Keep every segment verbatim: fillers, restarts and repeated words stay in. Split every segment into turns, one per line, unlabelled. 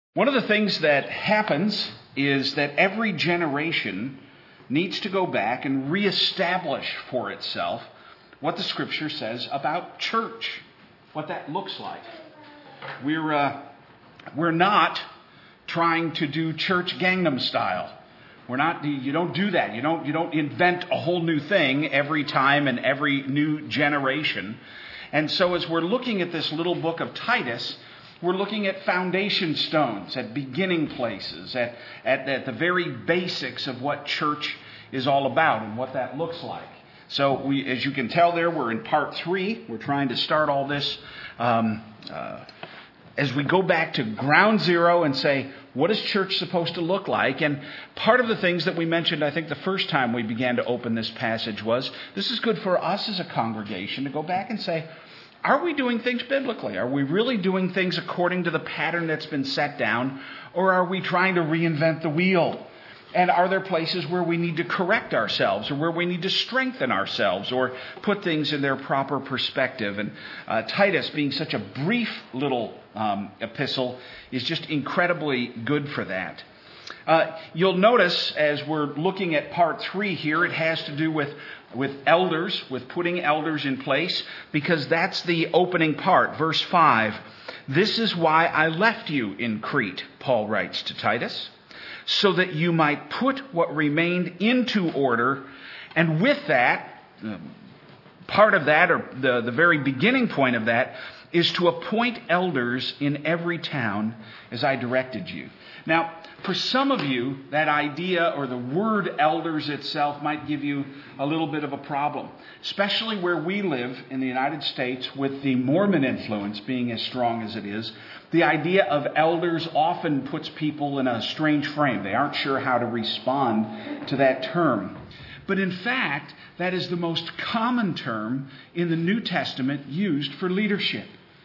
One of the things that happens is that every generation needs to go back and reestablish for itself what the Scripture says about church, what that looks like. We're uh, we're not trying to do church Gangnam Style. We're not. You don't do that. You don't. You don't invent a whole new thing every time and every new generation. And so, as we're looking at this little book of Titus, we're looking at foundation stones, at beginning places, at, at, at the very basics of what church is all about and what that looks like. So, we, as you can tell there, we're in part three. We're trying to start all this um, uh, as we go back to ground zero and say, what is church supposed to look like? And part of the things that we mentioned, I think the first time we began to open this passage was, this is good for us as a congregation to go back and say, are we doing things biblically? Are we really doing things according to the pattern that's been set down? Or are we trying to reinvent the wheel? And are there places where we need to correct ourselves or where we need to strengthen ourselves or put things in their proper perspective? And uh, Titus, being such a brief little um, epistle, is just incredibly good for that. Uh, you'll notice as we're looking at part three here, it has to do with with elders, with putting elders in place, because that's the opening part. Verse five, this is why I left you in Crete, Paul writes to Titus, so that you might put what remained into order. And with that, part of that, or the, the very beginning point of that, is to appoint elders in every town as I directed you. Now, for some of you, that idea or the word elders itself might give you a little bit of a problem, especially where we live in the United States with the Mormon influence being as strong as it is. The idea of elders often puts people in a strange frame. They aren't sure how to respond to that term. But in fact, that is the most common term in the New Testament used for leadership.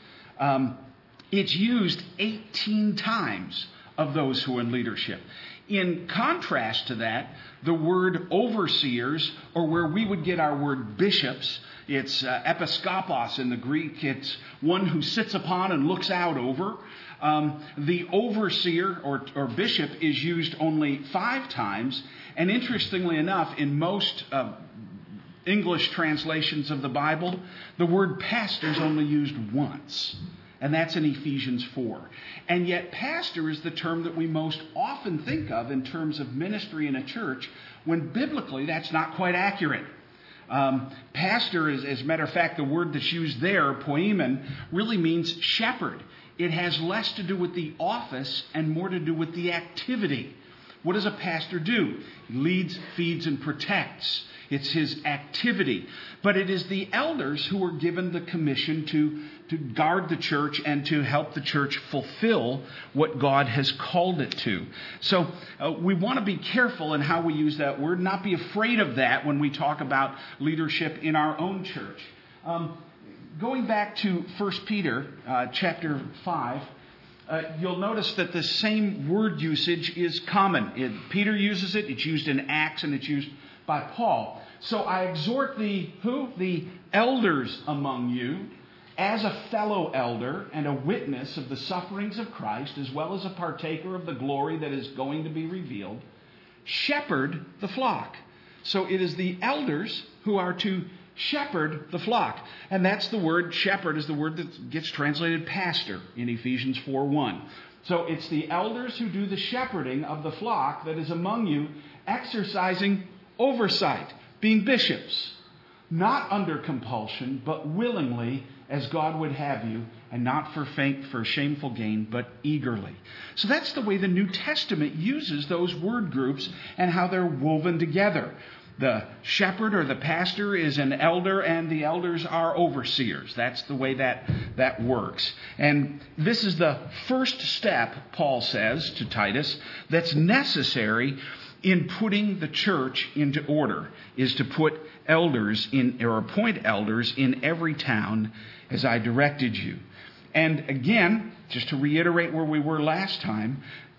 Um, it's used eighteen times of those who are in leadership. In contrast to that, the word overseers, or where we would get our word bishops, it's uh, episkopos in the Greek. It's one who sits upon and looks out over. Um, the overseer or, or bishop is used only five times. And interestingly enough, in most uh, English translations of the Bible, the word pastor is only used once. And that's in Ephesians four. And yet pastor is the term that we most often think of in terms of ministry in a church, when biblically that's not quite accurate. Um, pastor, is, as a matter of fact, the word that's used there, poimen, really means shepherd. It has less to do with the office and more to do with the activity. What does a pastor do? He leads, feeds, and protects. It's his activity. But it is the elders who are given the commission to, to guard the church and to help the church fulfill what God has called it to. So uh, we want to be careful in how we use that word, not be afraid of that when we talk about leadership in our own church. Um, going back to First Peter uh, chapter five, Uh, you'll notice that the same word usage is common. It, Peter uses it. It's used in Acts and it's used by Paul. So I exhort the who? The elders among you, as a fellow elder and a witness of the sufferings of Christ, as well as a partaker of the glory that is going to be revealed, shepherd the flock. So it is the elders who are to shepherd the flock. And that's the word, shepherd is the word that gets translated pastor in Ephesians four one. So it's the elders who do the shepherding of the flock that is among you, exercising oversight, being bishops, not under compulsion, but willingly, as God would have you, and not for faint, for shameful gain, but eagerly. So that's the way the New Testament uses those word groups and how they're woven together. The shepherd or the pastor is an elder, and the elders are overseers. That's the way that, that works. And this is the first step, Paul says to Titus, that's necessary in putting the church into order, is to put elders in, or appoint elders in every town as I directed you. And again, just to reiterate where we were last time,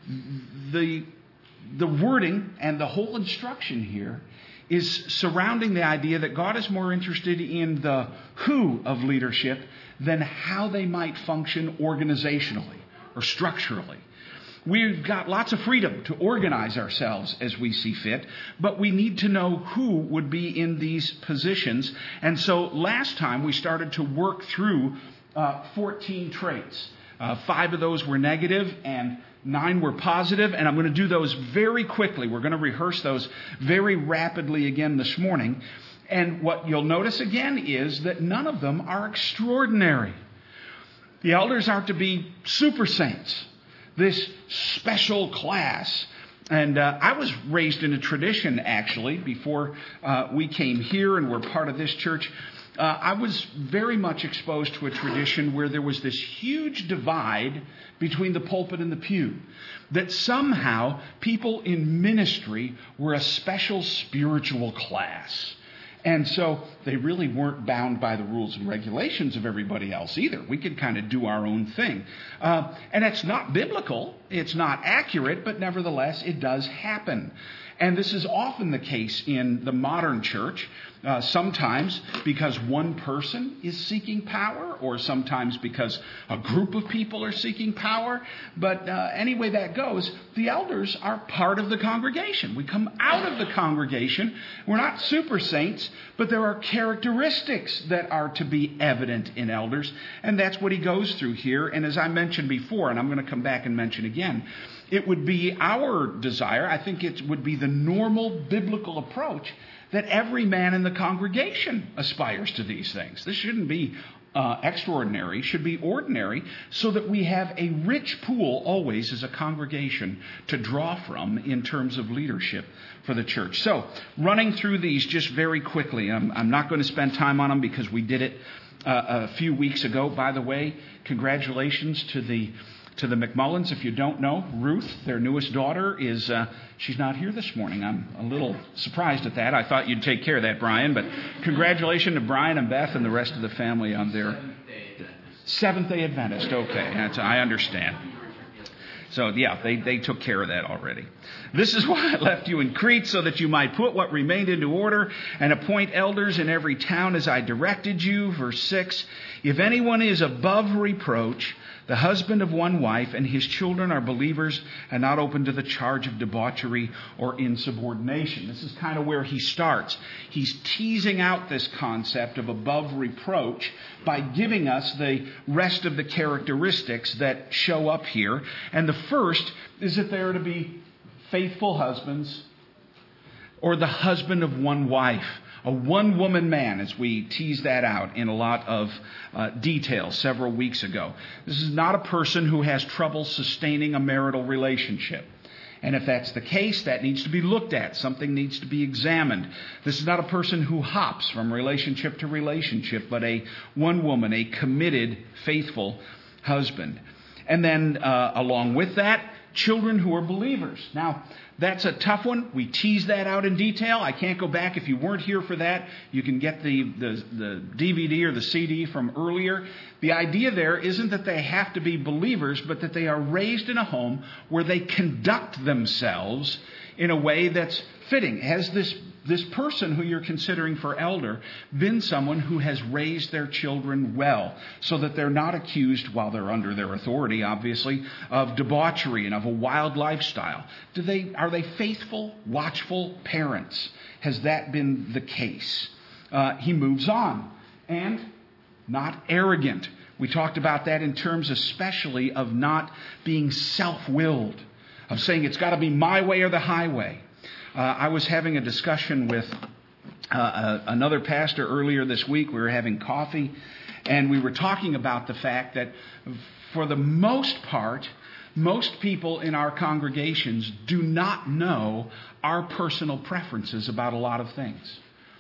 the, the wording and the whole instruction here is surrounding the idea that God is more interested in the who of leadership than how they might function organizationally or structurally. we've got lots of freedom to organize ourselves as we see fit, but we need to know who would be in these positions. And so last time we started to work through uh, fourteen traits. Uh, five of those were negative and nine were positive, and I'm going to do those very quickly. We're going to rehearse those very rapidly again this morning. And what you'll notice again is that none of them are extraordinary. The elders are to be super saints, this special class. And uh, I was raised in a tradition, actually, before uh, we came here and were part of this church. Uh, I was very much exposed to a tradition where there was this huge divide between the pulpit and the pew, that somehow people in ministry were a special spiritual class. And so they really weren't bound by the rules and regulations of everybody else either. We could kind of do our own thing. Uh, and it's not biblical. It's not accurate, but nevertheless, it does happen. And this is often the case in the modern church, uh, sometimes because one person is seeking power, or sometimes because a group of people are seeking power. But uh, any way that goes, the elders are part of the congregation. We come out of the congregation. We're not super saints, but there are characteristics that are to be evident in elders. And that's what he goes through here. And as I mentioned before, and I'm going to come back and mention again, it would be our desire, I think it would be the normal biblical approach, that every man in the congregation aspires to these things. This shouldn't be uh, extraordinary, should be ordinary, so that we have a rich pool always as a congregation to draw from in terms of leadership for the church. So, running through these just very quickly. I'm, I'm not going to spend time on them because we did it uh, a few weeks ago. By the way, congratulations to the To the McMullins. If you don't know, Ruth, their newest daughter, is uh, she's not here this morning. I'm a little surprised at that. I thought you'd take care of that, Brian. But congratulations to Brian and Beth and the rest of the family on their Seventh-day Adventist. Okay, that's, I understand. So, yeah, they, they took care of that already. This is why I left you in Crete, so that you might put what remained into order and appoint elders in every town as I directed you. Verse six, if anyone is above reproach, the husband of one wife, and his children are believers and not open to the charge of debauchery or insubordination. This is kind of where he starts. He's teasing out this concept of above reproach by giving us the rest of the characteristics that show up here. And the first is that they are to be faithful husbands, or the husband of one wife. A one-woman man, as we teased that out in a lot of uh, detail several weeks ago. This is not a person who has trouble sustaining a marital relationship. And if that's the case, that needs to be looked at. Something needs to be examined. This is not a person who hops from relationship to relationship, but a one woman, a committed, faithful husband. And then uh, along with that, children who are believers. Now, that's a tough one. We teased that out in detail. I can't go back. If you weren't here for that, you can get the, the, the D V D or the C D from earlier. The idea there isn't that they have to be believers, but that they are raised in a home where they conduct themselves in a way that's fitting. Has this this person who you're considering for elder been someone who has raised their children well, so that they're not accused, while they're under their authority, obviously, of debauchery and of a wild lifestyle? Do they are they faithful, watchful parents? Has that been the case? Uh, he moves on. And not arrogant. We talked about that in terms especially of not being self-willed, of saying it's got to be my way or the highway. Uh, I was having a discussion with uh, uh, another pastor earlier this week. We were having coffee, and we were talking about the fact that for the most part, most people in our congregations do not know our personal preferences about a lot of things.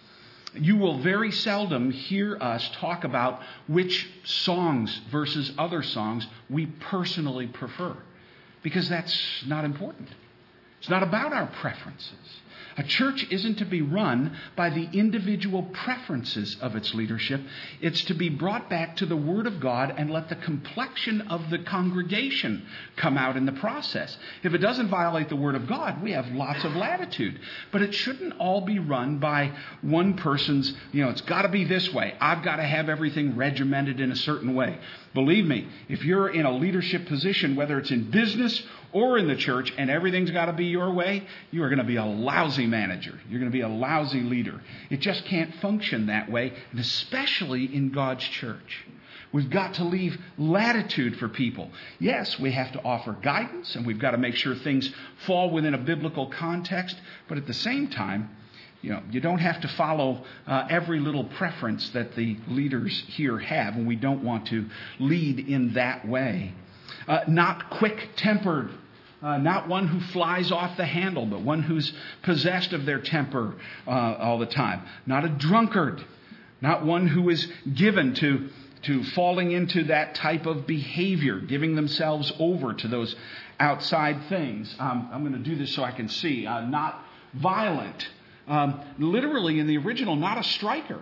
You will very seldom hear us talk about which songs versus other songs we personally prefer, because that's not important. It's not about our preferences. A church isn't to be run by the individual preferences of its leadership. It's to be brought back to the Word of God and let the complexion of the congregation come out in the process. If it doesn't violate the Word of God, we have lots of latitude. But it shouldn't all be run by one person's, you know, it's got to be this way. I've got to have everything regimented in a certain way. Believe me, if you're in a leadership position, whether it's in business or in the church, and everything's got to be your way, you are going to be a lousy manager. You're going to be a lousy leader. It just can't function that way, and especially in God's church. We've got to leave latitude for people. Yes, we have to offer guidance, and we've got to make sure things fall within a biblical context, but at the same time, you know, you don't have to follow uh, every little preference that the leaders here have, and we don't want to lead in that way. Uh, not quick-tempered, uh, not one who flies off the handle, but one who's possessed of their temper uh, all the time. Not a drunkard, not one who is given to, to falling into that type of behavior, giving themselves over to those outside things. Um, I'm going to do this so I can see. Uh, not violent. Um, literally in the original, not a striker.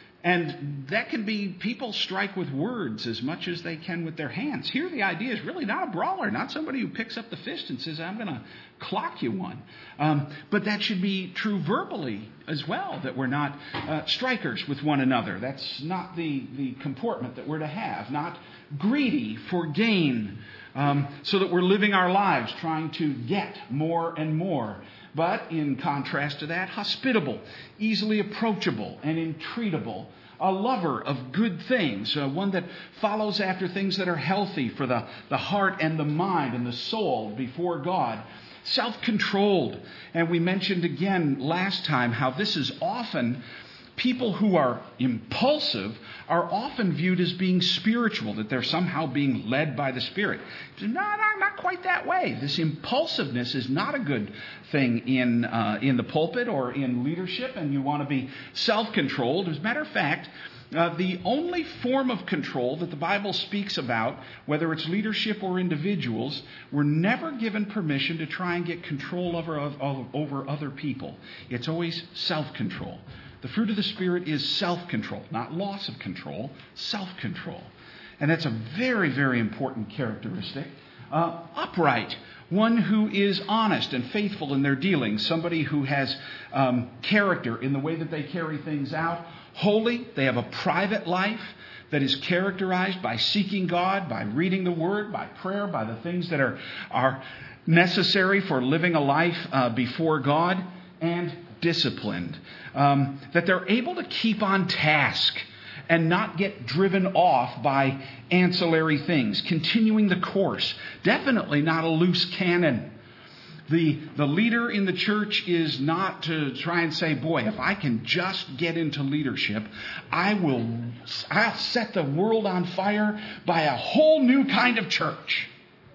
And that can be, people strike with words as much as they can with their hands. Here the idea is really not a brawler, not somebody who picks up the fist and says, I'm going to clock you one. Um, but that should be true verbally as well, that we're not uh, strikers with one another. That's not the, the comportment that we're to have. Not greedy for gain, um, so that we're living our lives trying to get more and more. But in contrast to that, hospitable, easily approachable, and entreatable. A lover of good things, uh, one that follows after things that are healthy for the, the heart and the mind and the soul before God. Self-controlled. And we mentioned again last time how this is often, people who are impulsive are often viewed as being spiritual, that they're somehow being led by the Spirit. No, no, not quite that way. This impulsiveness is not a good thing in uh, in the pulpit or in leadership, and you want to be self-controlled. As a matter of fact, uh, the only form of control that the Bible speaks about, whether it's leadership or individuals, we're never given permission to try and get control over, over other people. It's always self-control. The fruit of the Spirit is self-control, not loss of control, self-control. And that's a very, very important characteristic. Uh, upright, one who is honest and faithful in their dealings, somebody who has um, character in the way that they carry things out. Holy, they have a private life that is characterized by seeking God, by reading the Word, by prayer, by the things that are, are necessary for living a life uh, before God, and disciplined, um, that they're able to keep on task and not get driven off by ancillary things, continuing the course. Definitely not a loose cannon. The, the leader in the church is not to try and say, boy, if I can just get into leadership, I will, I'll set the world on fire by a whole new kind of church.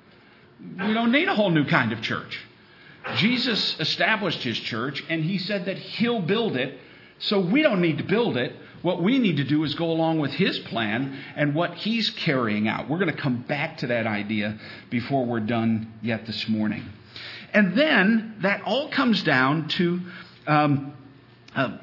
We don't need a whole new kind of church. Jesus established his church, and he said that he'll build it, so we don't need to build it. What we need to do is go along with his plan and what he's carrying out. We're going to come back to that idea before we're done yet this morning. And then that all comes down to, um, uh,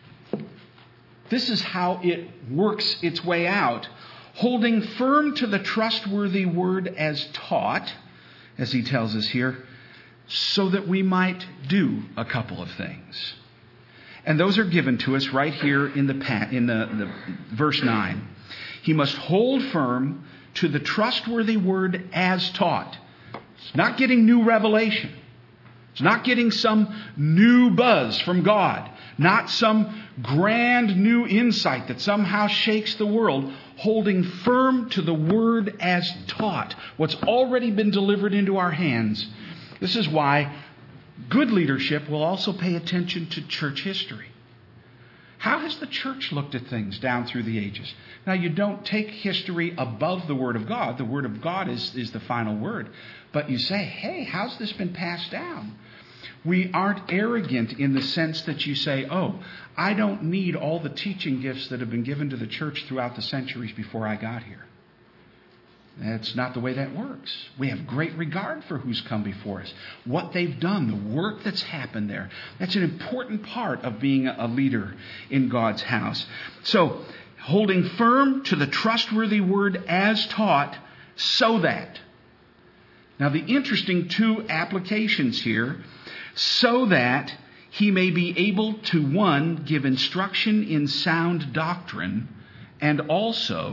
this is how it works its way out. Holding firm to the trustworthy word as taught, as he tells us here, so that we might do a couple of things. And those are given to us right here in the in the, the verse nine. He must hold firm to the trustworthy word as taught. It's not getting new revelation. It's not getting some new buzz from God. Not some grand new insight that somehow shakes the world. Holding firm to the word as taught. What's already been delivered into our hands. This is why good leadership will also pay attention to church history. How has the church looked at things down through the ages? Now, you don't take history above the Word of God. The Word of God is, is the final word. But you say, hey, how's this been passed down? We aren't arrogant in the sense that you say, oh, I don't need all the teaching gifts that have been given to the church throughout the centuries before I got here. That's not the way that works. We have great regard for who's come before us, what they've done, the work that's happened there. That's an important part of being a leader in God's house. So, holding firm to the trustworthy word as taught, so that. Now, the interesting two applications here, so that he may be able to, one, give instruction in sound doctrine, and also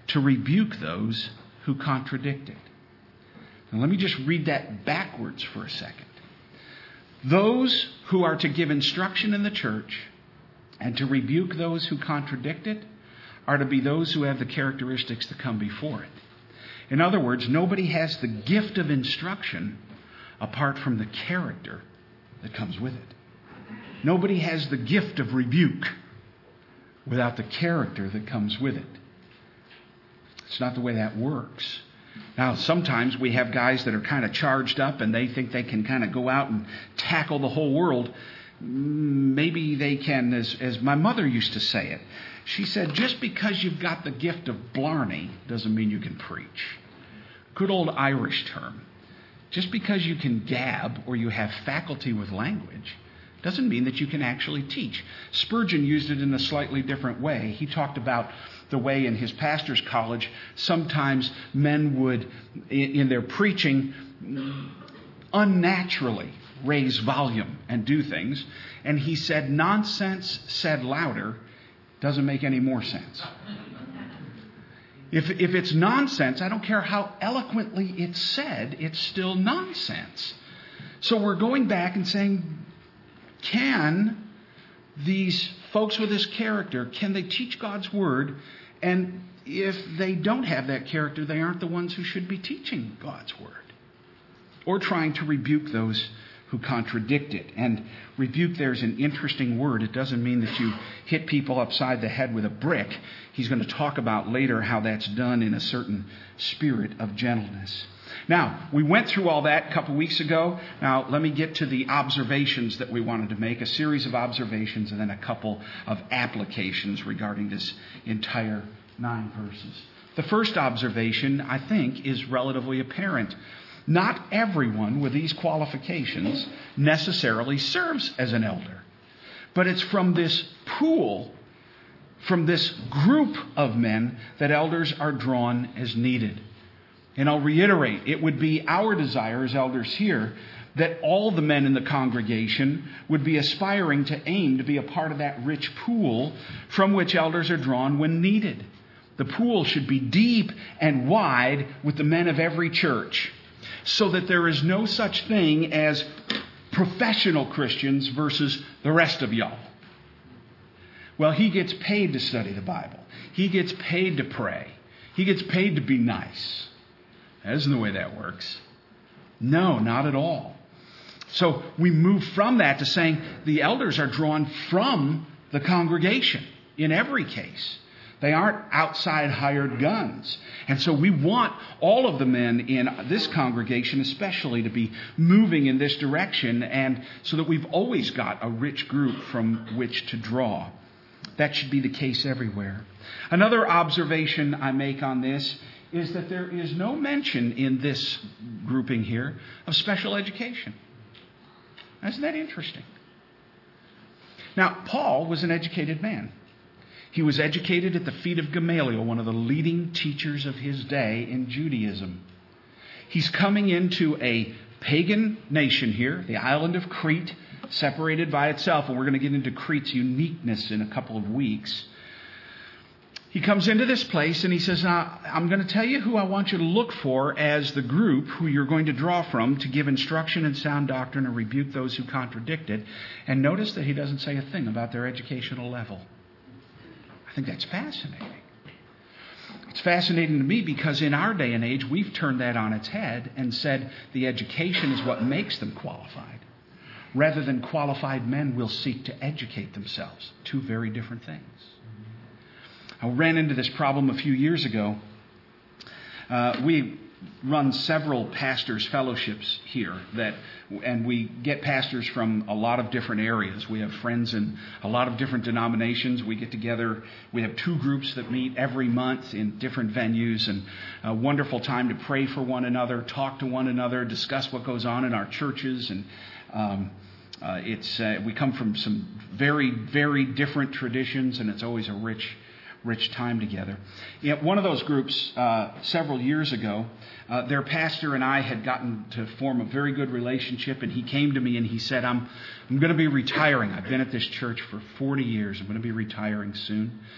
to rebuke those who contradict it. Now let me just read that backwards for a second. Those who are to give instruction in the church and to rebuke those who contradict it are to be those who have the characteristics that come before it. In other words, nobody has the gift of instruction apart from the character that comes with it. Nobody has the gift of rebuke without the character that comes with it. It's not the way that works. Now, sometimes we have guys that are kind of charged up and they think they can kind of go out and tackle the whole world. Maybe they can, as, as my mother used to say it. She said, just because you've got the gift of blarney doesn't mean you can preach. Good old Irish term. Just because you can gab or you have faculty with language doesn't mean that you can actually teach. Spurgeon used it in a slightly different way. He talked about the way in his pastor's college sometimes men would, in their preaching, unnaturally raise volume and do things. And he said, nonsense said louder doesn't make any more sense. If, if it's nonsense, I don't care how eloquently it's said, it's still nonsense. So we're going back and saying, can these folks with this character, can they teach God's word? And if they don't have that character, they aren't the ones who should be teaching God's word or trying to rebuke those who contradict it. And rebuke there is an interesting word. It doesn't mean that you hit people upside the head with a brick. He's going to talk about later how that's done in a certain spirit of gentleness. Now, we went through all that a couple weeks ago. Now, let me get to the observations that we wanted to make, a series of observations and then a couple of applications regarding this entire nine verses. The first observation, I think, is relatively apparent. Not everyone with these qualifications necessarily serves as an elder. But it's from this pool, from this group of men, that elders are drawn as needed. And I'll reiterate, it would be our desire as elders here that all the men in the congregation would be aspiring to aim to be a part of that rich pool from which elders are drawn when needed. The pool should be deep and wide with the men of every church, so that there is no such thing as professional Christians versus the rest of y'all. Well, he gets paid to study the Bible. He gets paid to pray. He gets paid to be nice. That isn't the way that works. No, not at all. So we move from that to saying the elders are drawn from the congregation in every case. They aren't outside hired guns. And so we want all of the men in this congregation especially to be moving in this direction, and so that we've always got a rich group from which to draw. That should be the case everywhere. Another observation I make on this is that there is no mention in this grouping here of special education. Isn't that interesting? Now, Paul was an educated man. He was educated at the feet of Gamaliel, one of the leading teachers of his day in Judaism. He's coming into a pagan nation here, the island of Crete, separated by itself, and we're going to get into Crete's uniqueness in a couple of weeks. He comes into this place and he says, now, I'm going to tell you who I want you to look for as the group who you're going to draw from to give instruction in sound doctrine and rebuke those who contradict it. And notice that he doesn't say a thing about their educational level. I think that's fascinating. It's fascinating to me because in our day and age, we've turned that on its head and said the education is what makes them qualified. Rather than qualified men will seek to educate themselves. Two very different things. I ran into this problem a few years ago. Uh, we run several pastors' fellowships here, that, and we get pastors from a lot of different areas. We have friends in a lot of different denominations. We get together. We have two groups that meet every month in different venues, and a wonderful time to pray for one another, talk to one another, discuss what goes on in our churches. And um, uh, it's uh, we come from some very, very different traditions, and it's always a rich rich time together. You know, one of those groups uh, several years ago, uh, their pastor and I had gotten to form a very good relationship, and he came to me and he said, I'm I'm going to be retiring. I've been at this church for forty years. I'm going to be retiring soon.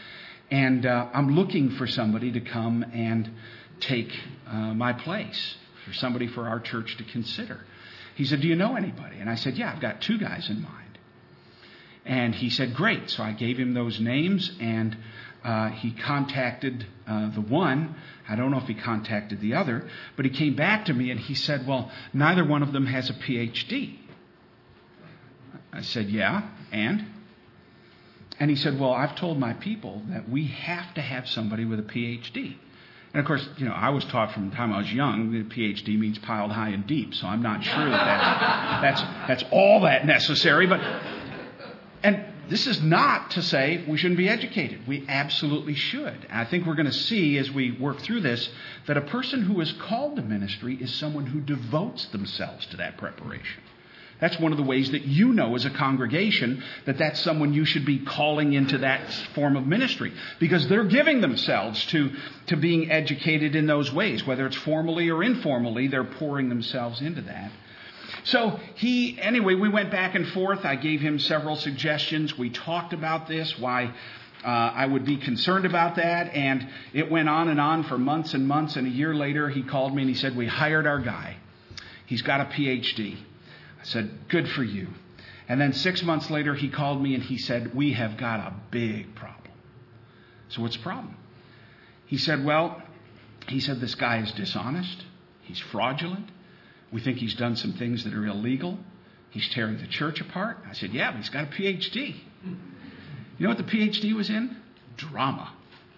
And uh, I'm looking for somebody to come and take uh, my place, for somebody for our church to consider. He said, do you know anybody? And I said, yeah, I've got two guys in mind. And he said, great. So I gave him those names, and uh, he contacted uh, the one. I don't know if he contacted the other, but he came back to me and he said, well, neither one of them has a P H D. I said, yeah, and? And he said, well, I've told my people that we have to have somebody with a P H D. And of course, you know, I was taught from the time I was young that P H D means piled high and deep, so I'm not sure that, that that's that's all that necessary. But and this is not to say we shouldn't be educated. We absolutely should. And I think we're going to see as we work through this that a person who is called to ministry is someone who devotes themselves to that preparation. That's one of the ways that you know as a congregation that that's someone you should be calling into that form of ministry, because they're giving themselves to, to being educated in those ways, whether it's formally or informally, they're pouring themselves into that. So he, anyway, we went back and forth. I gave him several suggestions. We talked about this, why uh, I would be concerned about that. And it went on and on for months and months. And a year later, he called me and he said, we hired our guy. He's got a P H D. I said, good for you. And then six months later, he called me and he said, we have got a big problem. So what's the problem? He said, well, he said, this guy is dishonest. He's fraudulent. We think he's done some things that are illegal. He's tearing the church apart. I said, yeah, but he's got a P H D. You know what the P H D was in? Drama.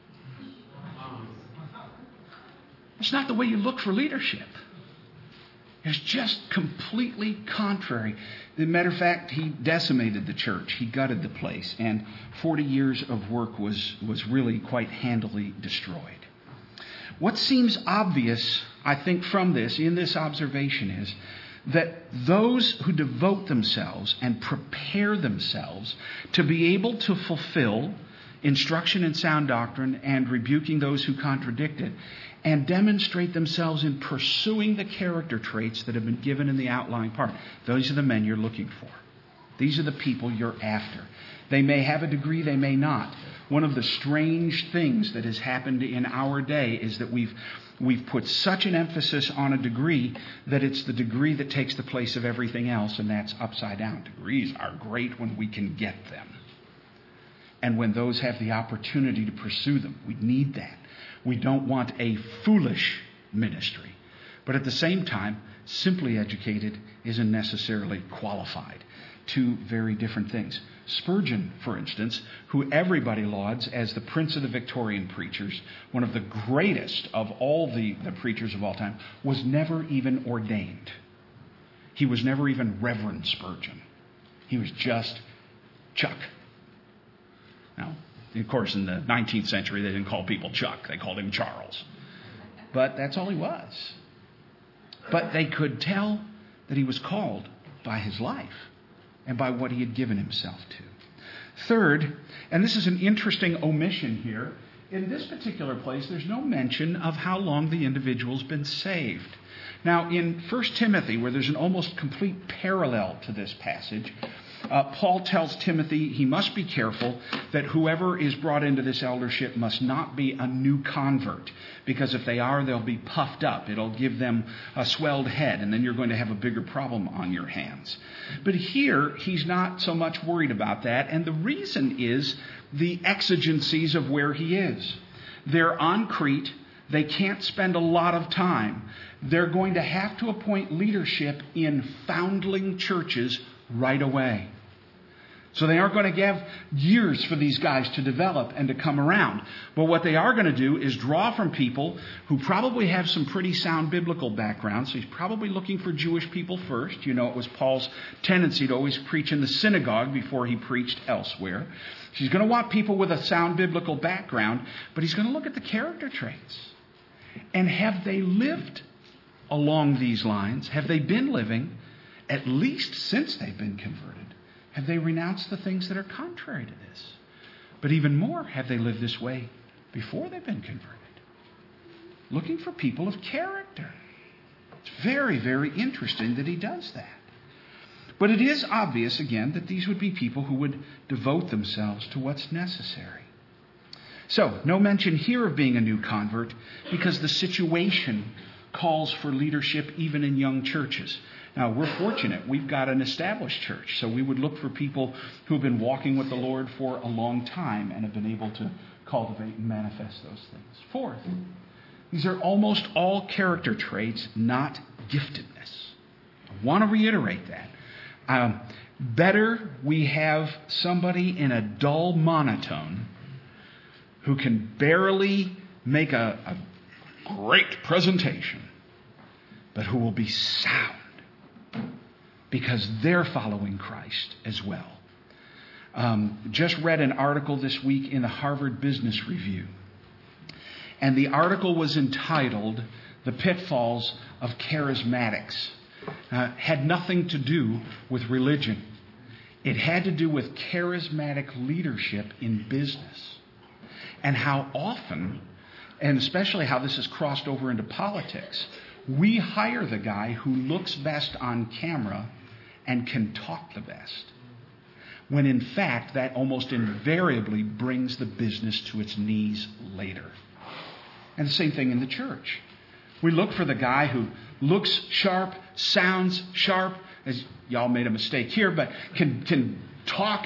It's not the way you look for leadership. It's just completely contrary. As a matter of fact, he decimated the church. He gutted the place. And forty years of work was, was really quite handily destroyed. What seems obvious, I think, from this, in this observation is that those who devote themselves and prepare themselves to be able to fulfill instruction in sound doctrine and rebuking those who contradict it, and demonstrate themselves in pursuing the character traits that have been given in the outlying part. Those are the men you're looking for. These are the people you're after. They may have a degree, they may not. One of the strange things that has happened in our day is that we've we've put such an emphasis on a degree that it's the degree that takes the place of everything else, and that's upside down. Degrees are great when we can get them. And when those have the opportunity to pursue them, we need that. We don't want a foolish ministry. But at the same time, simply educated isn't necessarily qualified. Two very different things. Spurgeon, for instance, who everybody lauds as the prince of the Victorian preachers, one of the greatest of all the, the preachers of all time, was never even ordained. He was never even Reverend Spurgeon. He was just Chuck. Now, of course, in the nineteenth century, they didn't call people Chuck. They called him Charles. But that's all he was. But they could tell that he was called by his life and by what he had given himself to. Third, and this is an interesting omission here, in this particular place, there's no mention of how long the individual's been saved. Now, in First Timothy, where there's an almost complete parallel to this passage, Uh, Paul tells Timothy he must be careful that whoever is brought into this eldership must not be a new convert, because if they are, they'll be puffed up. It'll give them a swelled head, and then you're going to have a bigger problem on your hands. But here, he's not so much worried about that, and the reason is the exigencies of where he is. They're on Crete. They can't spend a lot of time. They're going to have to appoint leadership in foundling churches right away. So they aren't going to give years for these guys to develop and to come around. But what they are going to do is draw from people who probably have some pretty sound biblical backgrounds. So he's probably looking for Jewish people first. You know, it was Paul's tendency to always preach in the synagogue before he preached elsewhere. So he's going to want people with a sound biblical background, but he's going to look at the character traits. And have they lived along these lines? Have they been living, at least since they've been converted? Have they renounced the things that are contrary to this? But even more, have they lived this way before they've been converted? Looking for people of character. It's very, very interesting that he does that. But it is obvious, again, that these would be people who would devote themselves to what's necessary. So, no mention here of being a new convert because the situation calls for leadership even in young churches. Now, we're fortunate. We've got an established church, so we would look for people who have been walking with the Lord for a long time and have been able to cultivate and manifest those things. Fourth, these are almost all character traits, not giftedness. I want to reiterate that. Um, better we have somebody in a dull monotone who can barely make a, a great presentation, but who will be sound because they're following Christ as well. Um, just read an article this week in the Harvard Business Review. And the article was entitled, "The Pitfalls of Charismatics." Uh, had nothing to do with religion. It had to do with charismatic leadership in business. And how often, and especially how this has crossed over into politics, we hire the guy who looks best on camera and can talk the best. When in fact, that almost invariably brings the business to its knees later. And the same thing in the church. We look for the guy who looks sharp, sounds sharp, as y'all made a mistake here, but can can talk,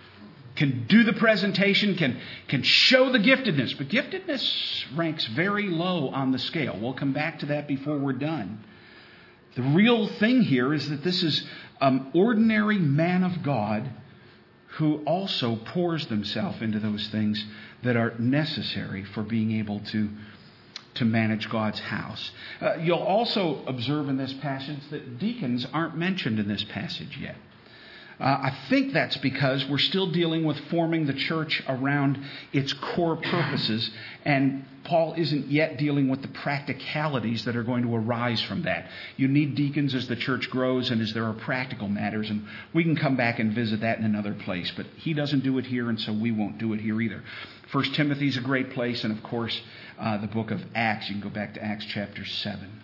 can do the presentation, can, can show the giftedness. But giftedness ranks very low on the scale. We'll come back to that before we're done. The real thing here is that this is an ordinary man of God who also pours themselves into those things that are necessary for being able to, to manage God's house. Uh, you'll also observe in this passage that deacons aren't mentioned in this passage yet. Uh, I think that's because we're still dealing with forming the church around its core purposes, and Paul isn't yet dealing with the practicalities that are going to arise from that. You need deacons as the church grows and as there are practical matters, and we can come back and visit that in another place, but he doesn't do it here, and so we won't do it here either. First Timothy is a great place, and of course, uh, the book of Acts. You can go back to Acts chapter seven.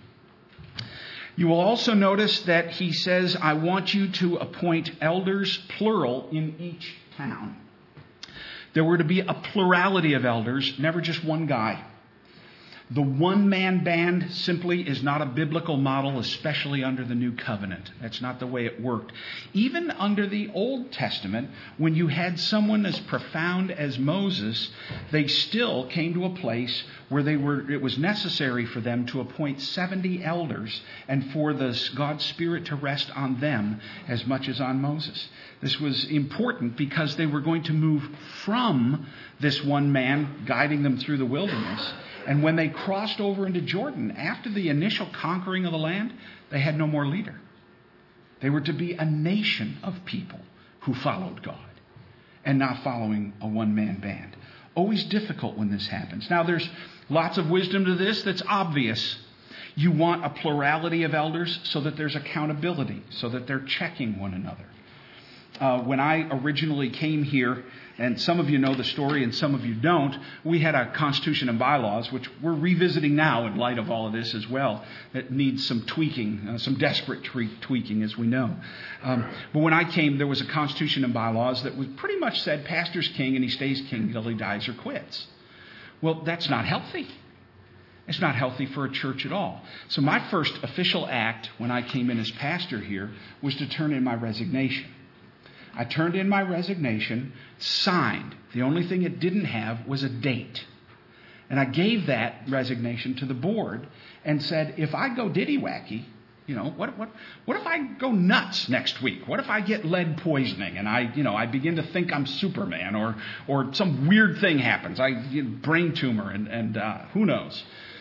You will also notice that he says, I want you to appoint elders, plural, in each town. There were to be a plurality of elders, never just one guy. The one-man band simply is not a biblical model, especially under the New Covenant. That's not the way it worked. Even under the Old Testament, when you had someone as profound as Moses, they still came to a place where they were. It was necessary for them to appoint seventy elders and for the God's Spirit to rest on them as much as on Moses. This was important because they were going to move from this one man guiding them through the wilderness. And when they crossed over into Jordan, after the initial conquering of the land, they had no more leader. They were to be a nation of people who followed God and not following a one-man band. Always difficult when this happens. Now, there's lots of wisdom to this that's obvious. You want a plurality of elders so that there's accountability, so that they're checking one another. Uh, when I originally came here, and some of you know the story and some of you don't, we had a constitution and bylaws, which we're revisiting now in light of all of this as well, that needs some tweaking, uh, some desperate tre- tweaking, as we know. Um, but when I came, there was a constitution and bylaws that was pretty much said, pastor's king and he stays king until he dies or quits. Well, that's not healthy. It's not healthy for a church at all. So my first official act when I came in as pastor here was to turn in my resignation. I turned in my resignation, signed. The only thing it didn't have was a date. And I gave that resignation to the board and said, if I go diddy-wacky, you know, what what what if I go nuts next week? What if I get lead poisoning and I, you know, I begin to think I'm Superman, or or some weird thing happens, I get a brain tumor and, and uh, who knows?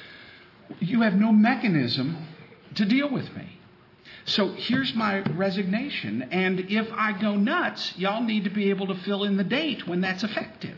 You have no mechanism to deal with me. So here's my resignation, and if I go nuts, y'all need to be able to fill in the date when that's effective.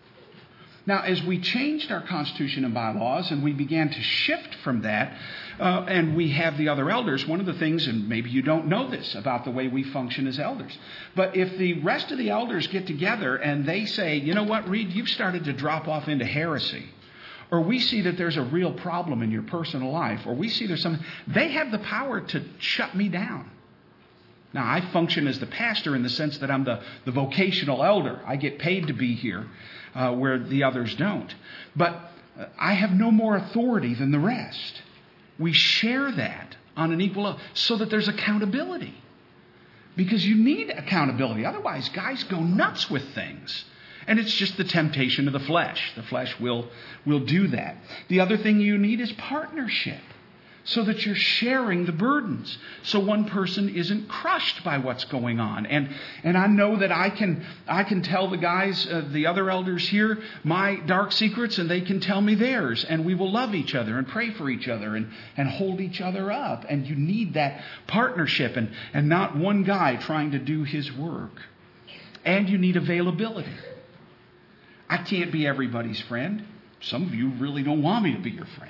Now, as we changed our constitution and bylaws and we began to shift from that, uh, and we have the other elders, one of the things, and maybe you don't know this about the way we function as elders, but if the rest of the elders get together and they say, you know what, Reed, you've started to drop off into heresy, or we see that there's a real problem in your personal life, or we see there's something, they have the power to shut me down. Now, I function as the pastor in the sense that I'm the, the vocational elder. I get paid to be here uh, where the others don't. But uh, I have no more authority than the rest. We share that on an equal level so that there's accountability. Because you need accountability. Otherwise, guys go nuts with things. And it's just the temptation of the flesh. The flesh will, will do that. The other thing you need is partnership. So that you're sharing the burdens. So one person isn't crushed by what's going on. And and I know that I can I can tell the guys, uh, the other elders here, my dark secrets, and they can tell me theirs. And we will love each other and pray for each other and, and hold each other up. And you need that partnership and, and not one guy trying to do his work. And you need availability. I can't be everybody's friend. Some of you really don't want me to be your friend.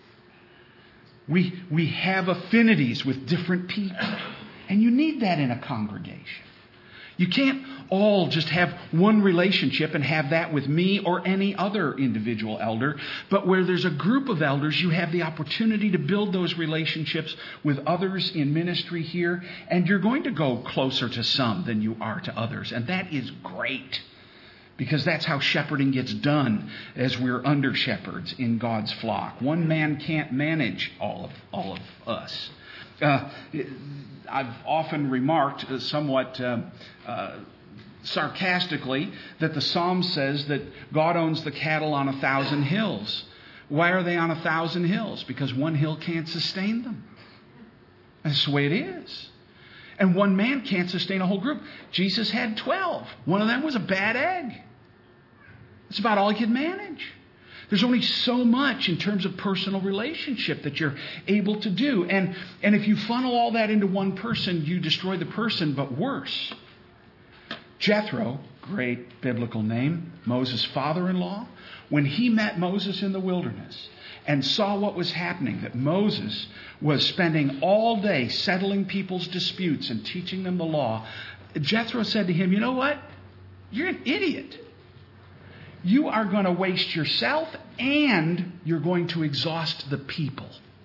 We we have affinities with different people. And you need that in a congregation. You can't all just have one relationship and have that with me or any other individual elder. But where there's a group of elders, you have the opportunity to build those relationships with others in ministry here. And you're going to go closer to some than you are to others. And that is great. Because that's how shepherding gets done as we're under shepherds in God's flock. One man can't manage all of all of us. Uh, I've often remarked uh, somewhat uh, uh, sarcastically that the Psalm says that God owns the cattle on a thousand hills. Why are they on a thousand hills? Because one hill can't sustain them. That's the way it is. And one man can't sustain a whole group. Jesus had twelve. One of them was a bad egg. It's about all he could manage. There's only so much in terms of personal relationship that you're able to do. And, and if you funnel all that into one person, you destroy the person, but worse. Jethro, great biblical name, Moses' father-in-law, when he met Moses in the wilderness and saw what was happening, that Moses was spending all day settling people's disputes and teaching them the law, Jethro said to him, you know what? You're an idiot. You are going to waste yourself and you're going to exhaust the people.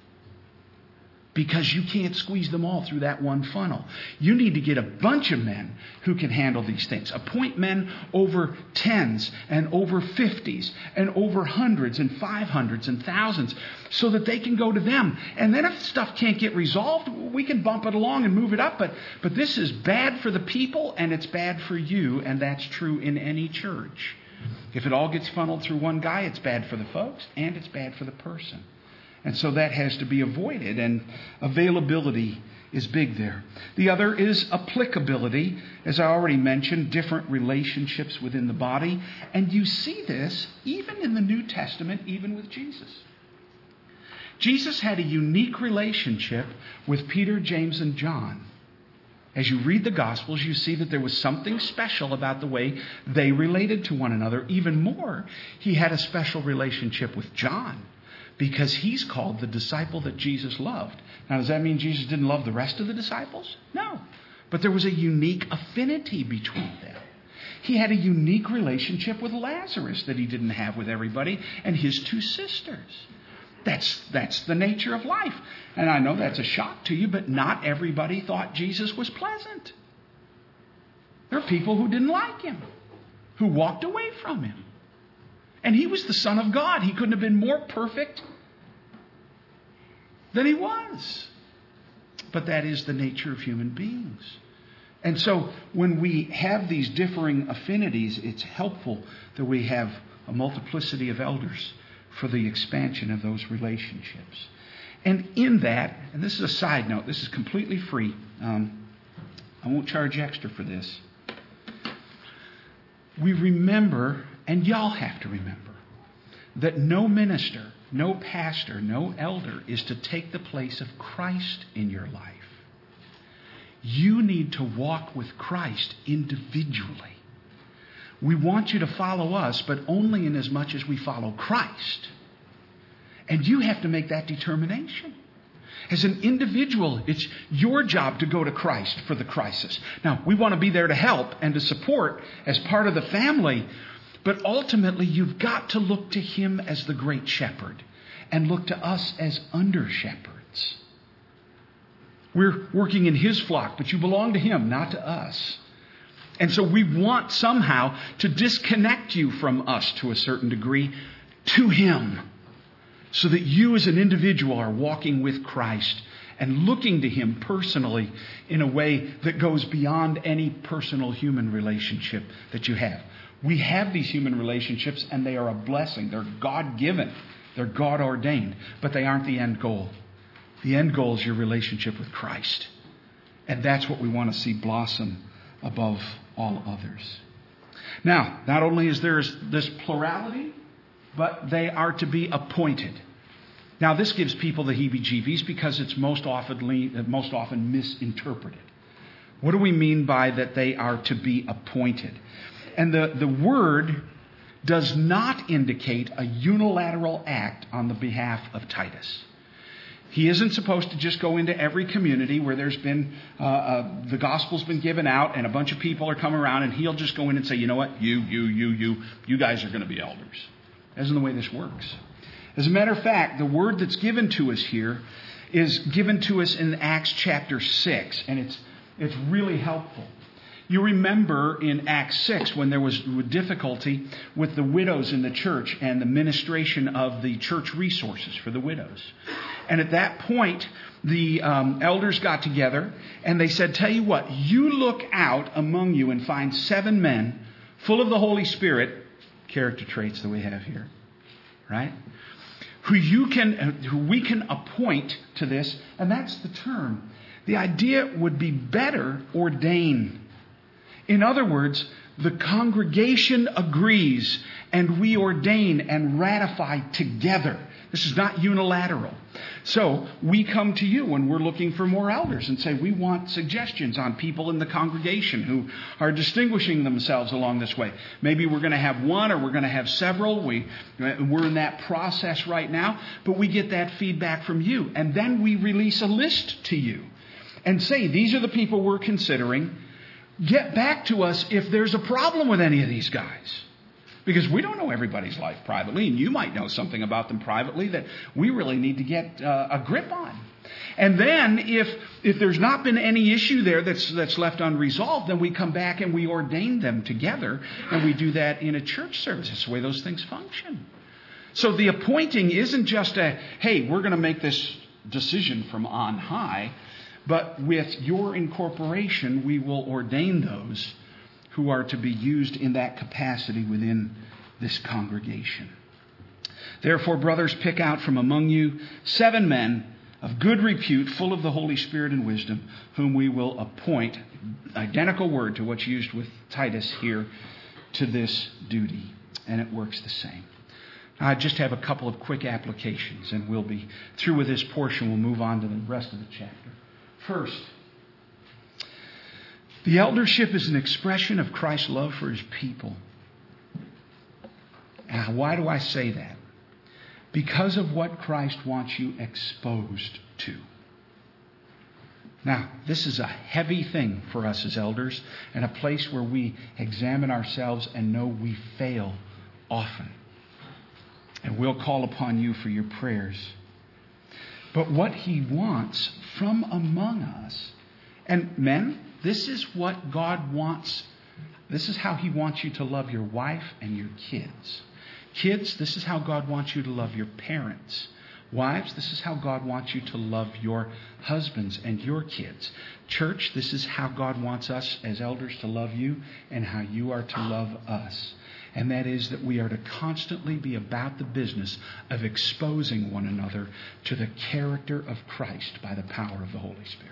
Because you can't squeeze them all through that one funnel. You need to get a bunch of men who can handle these things. Appoint men over tens and over fifties and over hundreds and five hundreds and thousands so that they can go to them. And then if stuff can't get resolved, we can bump it along and move it up. But, but this is bad for the people and it's bad for you, and that's true in any church. If it all gets funneled through one guy, it's bad for the folks and it's bad for the person. And so that has to be avoided, and availability is big there. The other is applicability. As I already mentioned, different relationships within the body. And you see this even in the New Testament, even with Jesus. Jesus had a unique relationship with Peter, James, and John. As you read the Gospels, you see that there was something special about the way they related to one another. Even more, he had a special relationship with John, because he's called the disciple that Jesus loved. Now, does that mean Jesus didn't love the rest of the disciples? No. But there was a unique affinity between them. He had a unique relationship with Lazarus that he didn't have with everybody, and his two sisters. That's, that's the nature of life. And I know that's a shock to you, but not everybody thought Jesus was pleasant. There are people who didn't like him, who walked away from him. And he was the Son of God. He couldn't have been more perfect than he was. But that is the nature of human beings. And so when we have these differing affinities, it's helpful that we have a multiplicity of elders for the expansion of those relationships. And in that, and this is a side note, this is completely free. Um, I won't charge extra for this. We remember, and y'all have to remember, that no minister, no pastor, no elder is to take the place of Christ in your life. You need to walk with Christ individually. We want you to follow us, but only in as much as we follow Christ. And you have to make that determination. As an individual, it's your job to go to Christ for the crisis. Now, we want to be there to help and to support as part of the family, but ultimately you've got to look to him as the great shepherd and look to us as under shepherds. We're working in His flock, but you belong to Him, not to us. And so we want somehow to disconnect you from us to a certain degree to Him, so that you as an individual are walking with Christ and looking to Him personally in a way that goes beyond any personal human relationship that you have. We have these human relationships and they are a blessing. They're God-given. They're God-ordained. But they aren't the end goal. The end goal is your relationship with Christ. And that's what we want to see blossom above all others. Now, not only is there this plurality, but they are to be appointed. Now, this gives people the heebie-jeebies because it's most often, most often misinterpreted. What do we mean by that they are to be appointed? And the, the word does not indicate a unilateral act on the behalf of Titus. He isn't supposed to just go into every community where there's been, uh, uh, the gospel's been given out and a bunch of people are coming around and he'll just go in and say, you know what, you, you, you, you, you guys are going to be elders. That isn't the way this works. As a matter of fact, the word that's given to us here is given to us in Acts chapter six, and it's it's really helpful. You remember in Acts six when there was difficulty with the widows in the church and the ministration of the church resources for the widows. And at that point, the um, elders got together and they said, tell you what, you look out among you and find seven men full of the Holy Spirit, character traits that we have here, right? Who you can, who we can appoint to this, and that's the term. The idea would be better ordain. In other words, the congregation agrees and we ordain and ratify together. This is not unilateral. So we come to you when we're looking for more elders and say we want suggestions on people in the congregation who are distinguishing themselves along this way. Maybe we're going to have one or we're going to have several. We, we're in that process right now. But we get that feedback from you. And then we release a list to you and say these are the people we're considering. Get back to us if there's a problem with any of these guys. Because we don't know everybody's life privately, and you might know something about them privately that we really need to get uh, a grip on. And then if if there's not been any issue there that's that's left unresolved, then we come back and we ordain them together, and we do that in a church service. That's the way those things function. So the appointing isn't just a, hey, we're going to make this decision from on high, but with your incorporation, we will ordain those who are to be used in that capacity within this congregation. Therefore, brothers, pick out from among you seven men of good repute, full of the Holy Spirit and wisdom, whom we will appoint, identical word to what's used with Titus here, to this duty. And it works the same. I just have a couple of quick applications, and we'll be through with this portion. We'll move on to the rest of the chapter. First, the eldership is an expression of Christ's love for His people. And why do I say that? Because of what Christ wants you exposed to. Now, this is a heavy thing for us as elders, and a place where we examine ourselves and know we fail often. And we'll call upon you for your prayers. But what He wants from among us, and men, this is what God wants. This is how He wants you to love your wife and your kids. Kids, this is how God wants you to love your parents. Wives, this is how God wants you to love your husbands and your kids. Church, this is how God wants us as elders to love you and how you are to love us. And that is that we are to constantly be about the business of exposing one another to the character of Christ by the power of the Holy Spirit.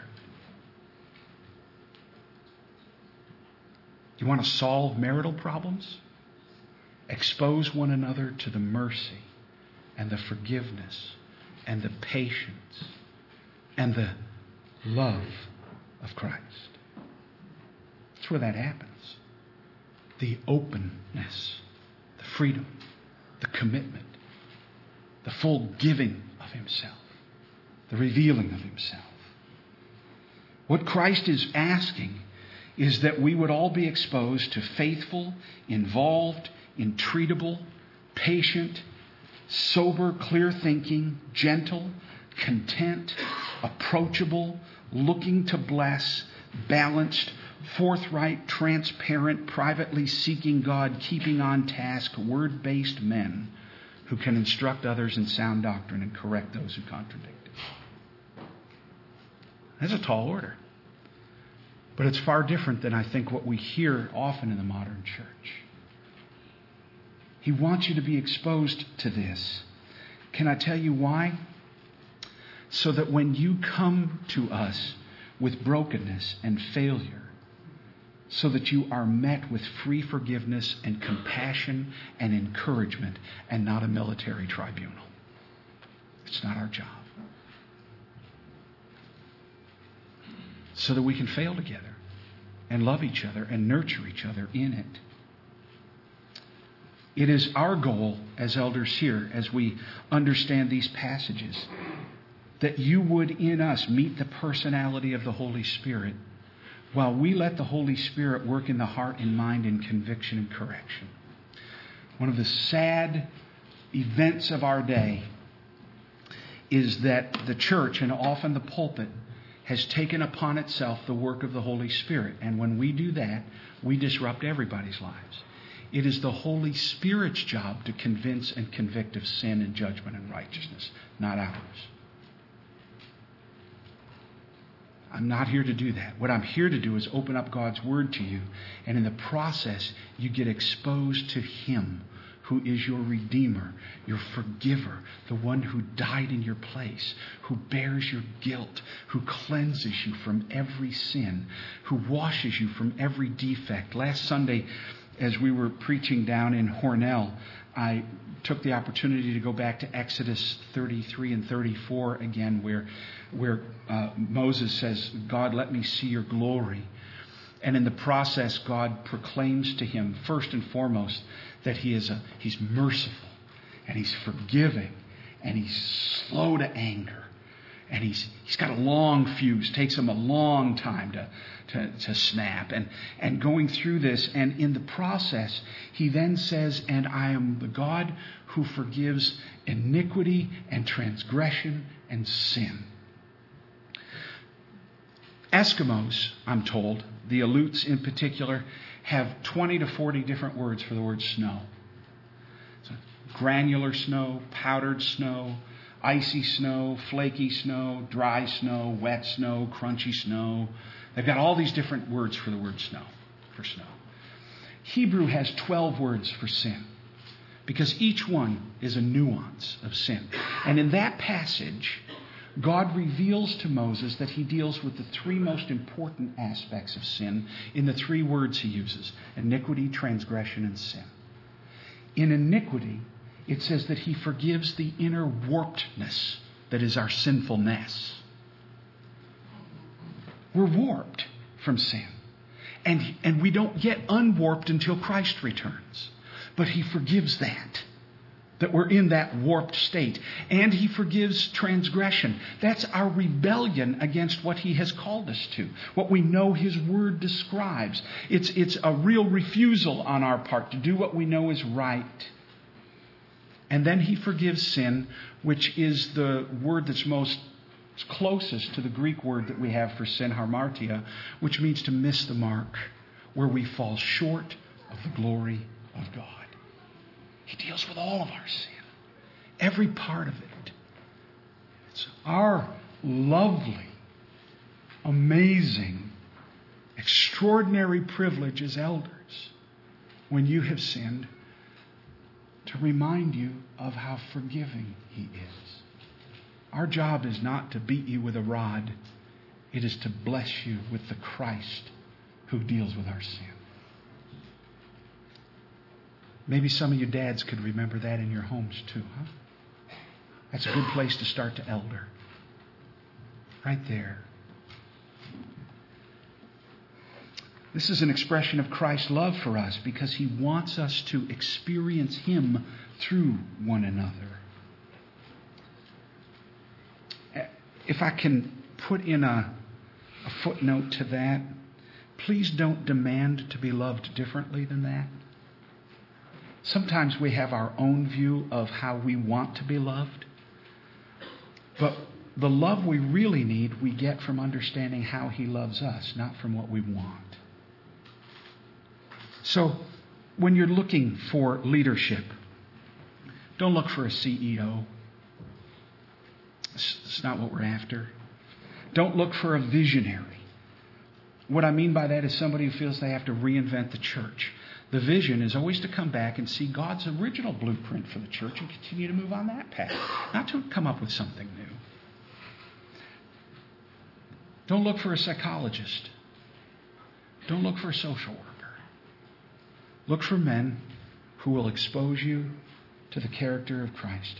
You want to solve marital problems? Expose one another to the mercy and the forgiveness and the patience and the love of Christ. That's where that happens. The openness, the freedom, the commitment, the full giving of Himself, the revealing of Himself. What Christ is asking is that we would all be exposed to faithful, involved, entreatable, patient, sober, clear-thinking, gentle, content, approachable, looking to bless, balanced, forthright, transparent, privately seeking God, keeping on task, word-based men who can instruct others in sound doctrine and correct those who contradict it. That's a tall order. But it's far different than I think what we hear often in the modern church. He wants you to be exposed to this. Can I tell you why? So that when you come to us with brokenness and failure, so that you are met with free forgiveness and compassion and encouragement and not a military tribunal. It's not our job. So that we can fail together and love each other and nurture each other in it. It is our goal as elders here, as we understand these passages, that you would in us meet the personality of the Holy Spirit while we let the Holy Spirit work in the heart and mind in conviction and correction. One of the sad events of our day is that the church, and often the pulpit, has taken upon itself the work of the Holy Spirit. And when we do that, we disrupt everybody's lives. It is the Holy Spirit's job to convince and convict of sin and judgment and righteousness, not ours. I'm not here to do that. What I'm here to do is open up God's Word to you. And in the process, you get exposed to Him who is your Redeemer, your Forgiver, the one who died in your place, who bears your guilt, who cleanses you from every sin, who washes you from every defect. Last Sunday, as we were preaching down in Hornell, I took the opportunity to go back to Exodus thirty-three and thirty-four again, where, where uh, Moses says, God, let me see your glory. And in the process, God proclaims to him, first and foremost, that he is a, he's merciful, and he's forgiving, and he's slow to anger. And he's he's got a long fuse. Takes him a long time to, to, to snap. And, and going through this, and in the process, he then says, and I am the God who forgives iniquity and transgression and sin. Eskimos, I'm told, the Aleuts in particular, have twenty to forty different words for the word snow. So, granular snow, powdered snow, icy snow, flaky snow, dry snow, wet snow, crunchy snow. They've got all these different words for the word snow, for snow. Hebrew has twelve words for sin, because each one is a nuance of sin. And in that passage, God reveals to Moses that he deals with the three most important aspects of sin in the three words he uses: iniquity, transgression, and sin. In iniquity, it says that he forgives the inner warpedness that is our sinfulness. We're warped from sin. And, and we don't get unwarped until Christ returns. But he forgives that. That we're in that warped state. And he forgives transgression. That's our rebellion against what he has called us to. What we know his word describes. It's, it's a real refusal on our part to do what we know is right. And then he forgives sin, which is the word that's most closest to the Greek word that we have for sin, hamartia, which means to miss the mark, where we fall short of the glory of God. He deals with all of our sin, every part of it. It's our lovely, amazing, extraordinary privilege as elders, when you have sinned, to remind you of how forgiving he is. Our job is not to beat you with a rod. It is to bless you with the Christ who deals with our sin. Maybe some of you dads could remember that in your homes too, huh? That's a good place to start to elder. Right there. This is an expression of Christ's love for us, because he wants us to experience him through one another. If I can put in a, a footnote to that, please don't demand to be loved differently than that. Sometimes we have our own view of how we want to be loved. But the love we really need, we get from understanding how He loves us, not from what we want. So, when you're looking for leadership, don't look for a C E O. It's not what we're after. Don't look for a visionary. What I mean by that is somebody who feels they have to reinvent the church. The vision is always to come back and see God's original blueprint for the church and continue to move on that path, not to come up with something new. Don't look for a psychologist. Don't look for a social worker. Look for men who will expose you to the character of Christ.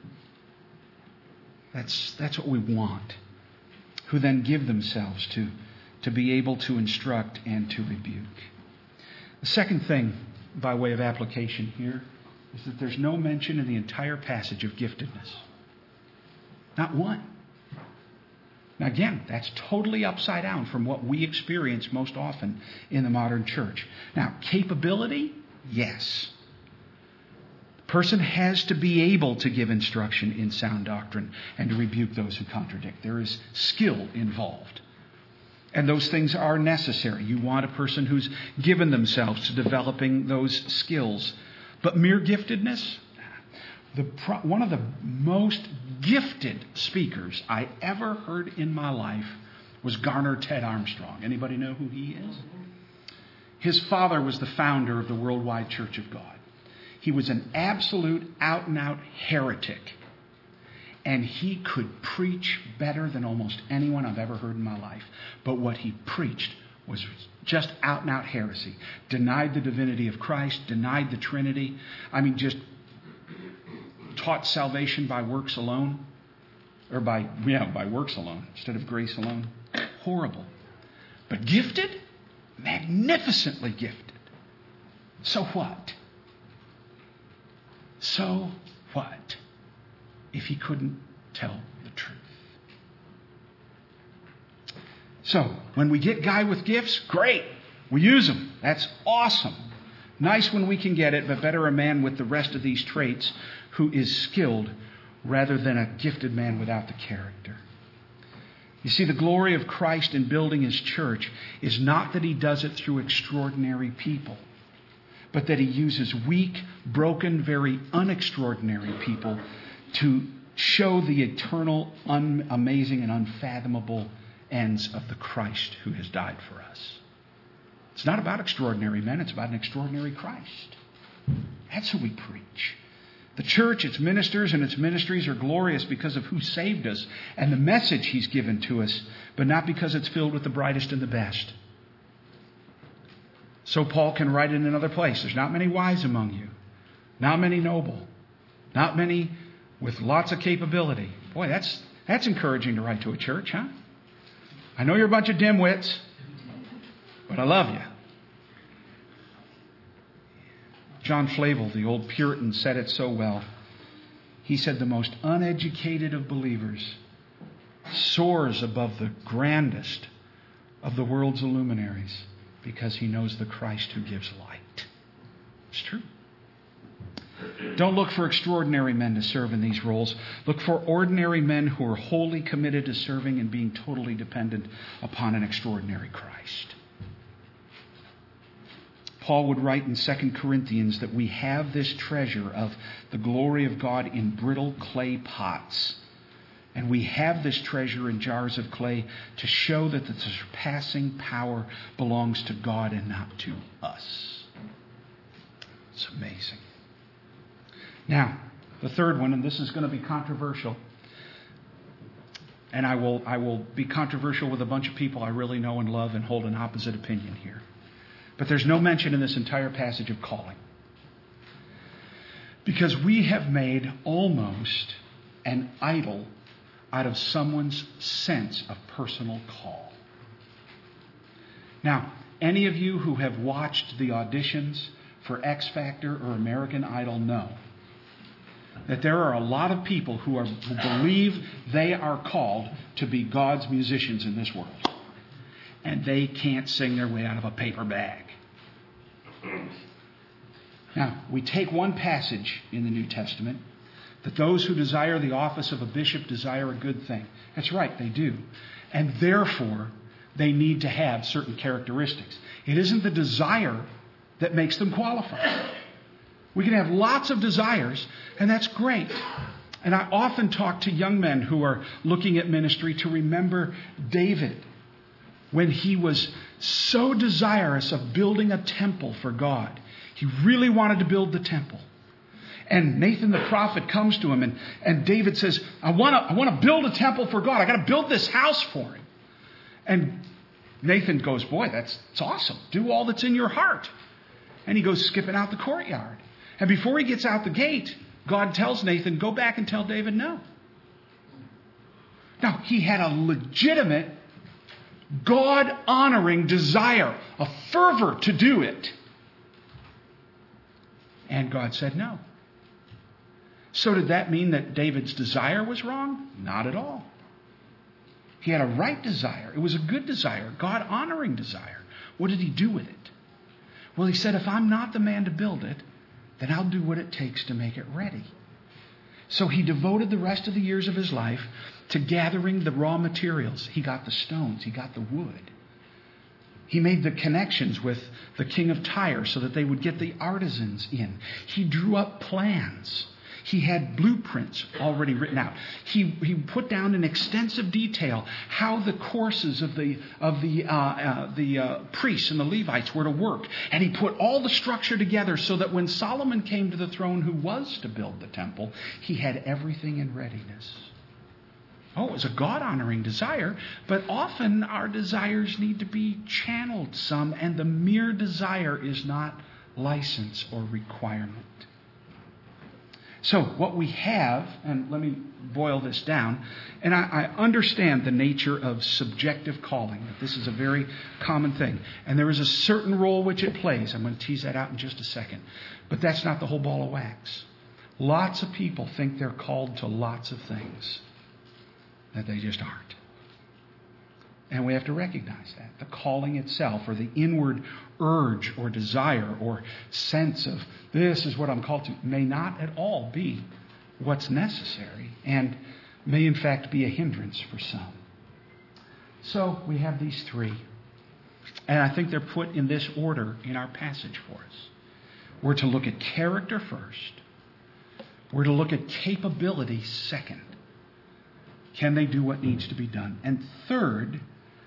That's, that's what we want. Who then give themselves to, to be able to instruct and to rebuke. The second thing, by way of application here, is that there's no mention in the entire passage of giftedness. Not one. Now again, that's totally upside down from what we experience most often in the modern church. Now, capability? Yes. The person has to be able to give instruction in sound doctrine and to rebuke those who contradict. There is skill involved. And those things are necessary. You want a person who's given themselves to developing those skills. But mere giftedness? The pro- one of the most gifted speakers I ever heard in my life was Garner Ted Armstrong. Anybody know who he is? His father was the founder of the Worldwide Church of God. He was an absolute out-and-out heretic. And he could preach better than almost anyone I've ever heard in my life. But what he preached was just out-and-out heresy. Denied the divinity of Christ, denied the Trinity. I mean, just taught salvation by works alone. Or by, yeah, by works alone instead of grace alone. Horrible. But gifted? Magnificently gifted. So what? So what? If he couldn't tell the truth. So, when we get guy with gifts, great. We use them. That's awesome. Nice when we can get it, but better a man with the rest of these traits who is skilled rather than a gifted man without the character. You see, the glory of Christ in building His church is not that He does it through extraordinary people, but that He uses weak, broken, very unextraordinary people to show the eternal, un- amazing, and unfathomable ends of the Christ who has died for us. It's not about extraordinary men, it's about an extraordinary Christ. That's who we preach. The church, its ministers, and its ministries are glorious because of who saved us and the message He's given to us, but not because it's filled with the brightest and the best. So Paul can write in another place, there's not many wise among you, not many noble, not many with lots of capability. Boy, that's that's encouraging to write to a church, huh? I know you're a bunch of dimwits, but I love you. John Flavel, the old Puritan, said it so well. He said the most uneducated of believers soars above the grandest of the world's luminaries because he knows the Christ who gives light. It's true. Don't look for extraordinary men to serve in these roles. Look for ordinary men who are wholly committed to serving and being totally dependent upon an extraordinary Christ. Paul would write in Second Corinthians that we have this treasure of the glory of God in brittle clay pots. And we have this treasure in jars of clay to show that the surpassing power belongs to God and not to us. It's amazing. Now, the third one, and this is going to be controversial. And I will, I will be controversial with a bunch of people I really know and love and hold an opposite opinion here. But there's no mention in this entire passage of calling. Because we have made almost an idol out of someone's sense of personal call. Now, any of you who have watched the auditions for X Factor or American Idol know that there are a lot of people who are who believe they are called to be God's musicians in this world. And they can't sing their way out of a paper bag. Now, we take one passage in the New Testament,
that those who desire the office of a bishop desire a good thing. That's right, they do. And therefore, they need to have certain characteristics. It isn't the desire that makes them qualified. We can have lots of desires, and that's great. And I often talk to young men who are looking at ministry to remember David when he was so desirous of building a temple for God. He really wanted to build the temple. And Nathan the prophet comes to him, and, and David says, I want to I want to build a temple for God. I got to build this house for him. And Nathan goes, boy, that's, that's awesome. Do all that's in your heart. And he goes skipping out the courtyard. And before he gets out the gate, God tells Nathan, go back and tell David no. Now, he had a legitimate, God-honoring desire, a fervor to do it. And God said no. So did that mean that David's desire was wrong? Not at all. He had a right desire. It was a good desire, God-honoring desire. What did he do with it? Well, he said, if I'm not the man to build it, then I'll do what it takes to make it ready. So he devoted the rest of the years of his life to gathering the raw materials. He got the stones. He got the wood. He made the connections with the king of Tyre so that they would get the artisans in. He drew up plans. He had blueprints already written out. He he put down in extensive detail how the courses of the of the uh, uh, the uh, priests and the Levites were to work, and he put all the structure together so that when Solomon came to the throne, who was to build the temple, he had everything in readiness. Oh, it was a God-honoring desire, but often our desires need to be channeled some, and the mere desire is not license or requirement. So what we have, and let me boil this down, and I, I understand the nature of subjective calling, that this is a very common thing. And there is a certain role which it plays. I'm going to tease that out in just a second. But that's not the whole ball of wax. Lots of people think they're called to lots of things that they just aren't. And we have to recognize that. The calling itself, or the inward urge or desire or sense of this is what I'm called to, may not at all be what's necessary, and may in fact be a hindrance for some. So we have these three. And I think they're put in this order in our passage for us. We're to look at character first. We're to look at capability second. Can they do what needs to be done? And third,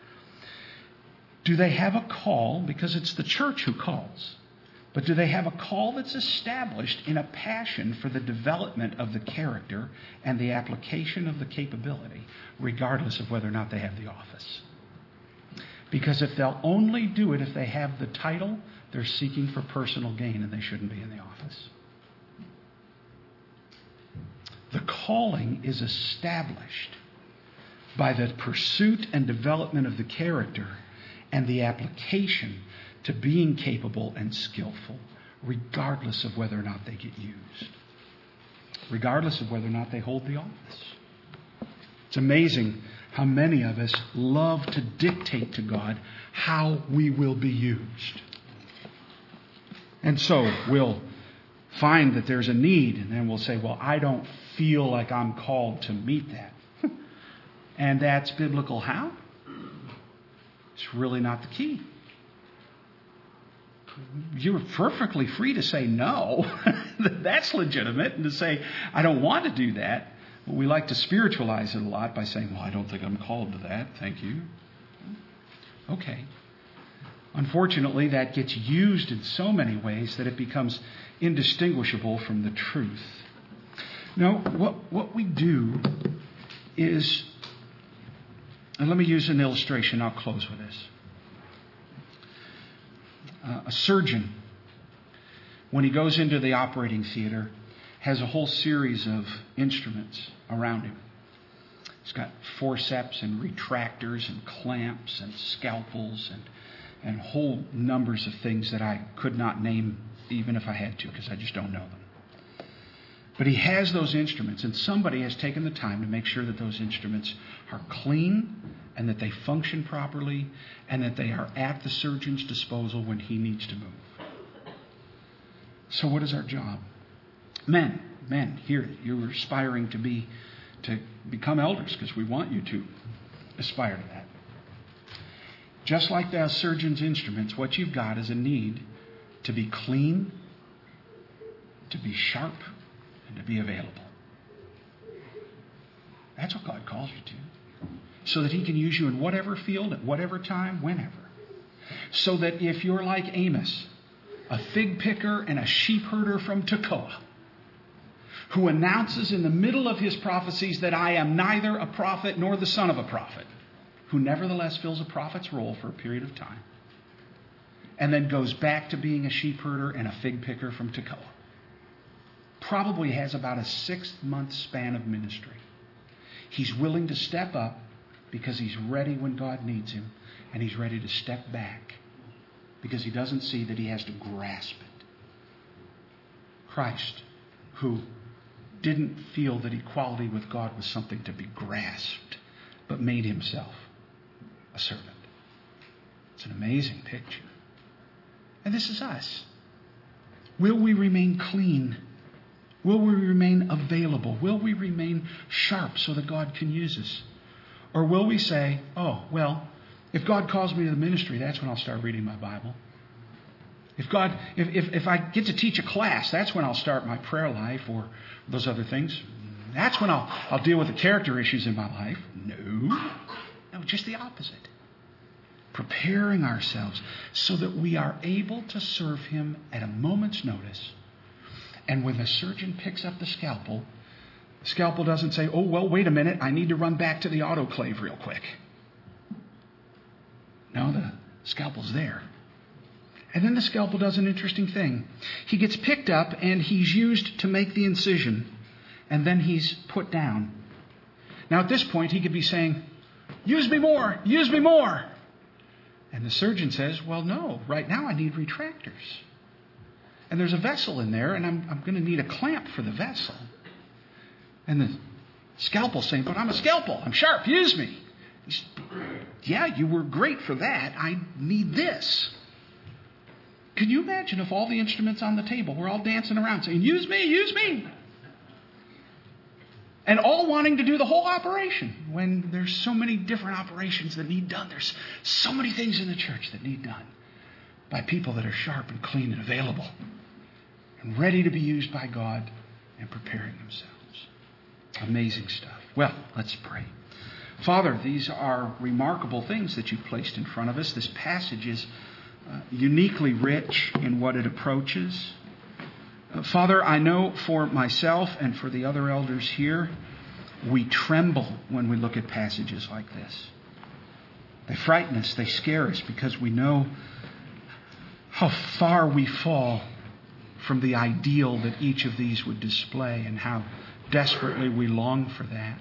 do they have a call? Because it's the church who calls. But do they have a call that's established in a passion for the development of the character and the application of the capability, regardless of whether or not they have the office? Because if they'll only do it if they have the title, they're seeking for personal gain and they shouldn't be in the office. The calling is established by the pursuit and development of the character and the application to being capable and skillful, regardless of whether or not they get used, regardless of whether or not they hold the office. It's amazing how many of us love to dictate to God how we will be used. And so we'll find that there's a need, and then we'll say, well, I don't feel like I'm called to meet that. And that's biblical how? It's really not the key. You're perfectly free to say no. That's legitimate. And to say, I don't want to do that. Well, we like to spiritualize it a lot by saying, well, I don't think I'm called to that. Thank you. Okay. Unfortunately, that gets used in so many ways that it becomes indistinguishable from the truth. No, what, what we do is, and let me use an illustration. I'll close with this. Uh, a surgeon, when he goes into the operating theater, has a whole series of instruments around him. He's got forceps and retractors and clamps and scalpels and, and whole numbers of things that I could not name even if I had to, because I just don't know them. But he has those instruments, and somebody has taken the time to make sure that those instruments are clean and that they function properly and that they are at the surgeon's disposal when he needs to move. So what is our job? Men, men here, you're aspiring to be, to become elders because we want you to aspire to that. Just like the surgeon's instruments, what you've got is a need to be clean, to be sharp, and to be available. That's what God calls you to. So that He can use you in whatever field, at whatever time, whenever. So that if you're like Amos, a fig picker and a sheep herder from Tekoa, who announces in the middle of his prophecies that I am neither a prophet nor the son of a prophet, who nevertheless fills a prophet's role for a period of time, and then goes back to being a sheep herder and a fig picker from Tekoa, probably has about a six-month span of ministry. He's willing to step up because he's ready when God needs him, and he's ready to step back because he doesn't see that he has to grasp it. Christ, who didn't feel that equality with God was something to be grasped, but made himself a servant. It's an amazing picture. And this is us. Will we remain clean? Will we remain available? Will we remain sharp so that God can use us? Or will we say, oh, well, if God calls me to the ministry, that's when I'll start reading my Bible. If God, if, if, if I get to teach a class, that's when I'll start my prayer life or those other things. That's when I'll, I'll deal with the character issues in my life. No. No, just the opposite. Preparing ourselves so that we are able to serve Him at a moment's notice. And when the surgeon picks up the scalpel, the scalpel doesn't say, oh, well, wait a minute, I need to run back to the autoclave real quick. No, the scalpel's there. And then the scalpel does an interesting thing. He gets picked up and he's used to make the incision, and then he's put down. Now at this point he could be saying, use me more, use me more. And the surgeon says, well, no, right now I need retractors. And there's a vessel in there, and I'm, I'm going to need a clamp for the vessel. And the scalpel's saying, but I'm a scalpel, I'm sharp, use me. He's, yeah, you were great for that. I need this. Can you imagine if all the instruments on the table were all dancing around saying, use me, use me? And all wanting to do the whole operation when there's so many different operations that need done. There's so many things in the church that need done by people that are sharp and clean and available and ready to be used by God and preparing themselves. Amazing stuff. Well, let's pray. Father, these are remarkable things that you've placed in front of us. This passage is uh, uniquely rich in what it approaches. Uh, Father, I know for myself and for the other elders here, we tremble when we look at passages like this. They frighten us, they scare us because we know how far we fall from the ideal that each of these would display and how desperately we long for that.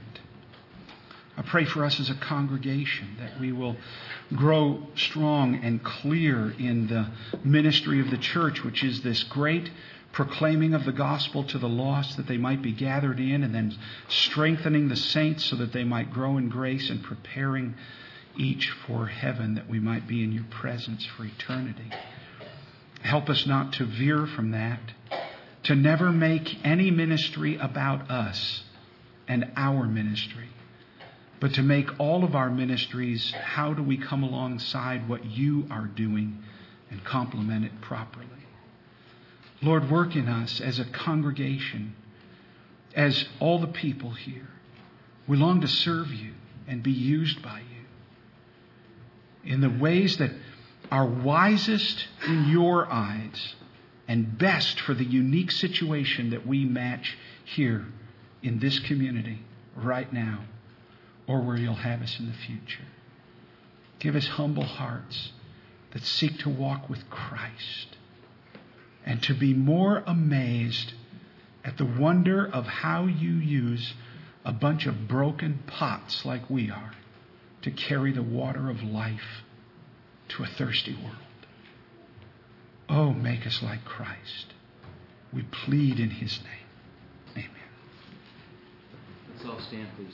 I pray for us as a congregation that we will grow strong and clear in the ministry of the church, which is this great proclaiming of the gospel to the lost that they might be gathered in, and then strengthening the saints so that they might grow in grace, and preparing each for heaven that we might be in your presence for eternity. Help us not to veer from that, to never make any ministry about us and our ministry, but to make all of our ministries, how do we come alongside what you are doing and complement it properly. Lord, work in us as a congregation, as all the people here. We long to serve you and be used by you in the ways that are wisest in your eyes and best for the unique situation that we match here in this community right now, or where you'll have us in the future. Give us humble hearts that seek to walk with Christ and to be more amazed at the wonder of how you use a bunch of broken pots like we are to carry the water of life to a thirsty world. Oh, make us like Christ. We plead in His name. Amen.
Let's all stand, please.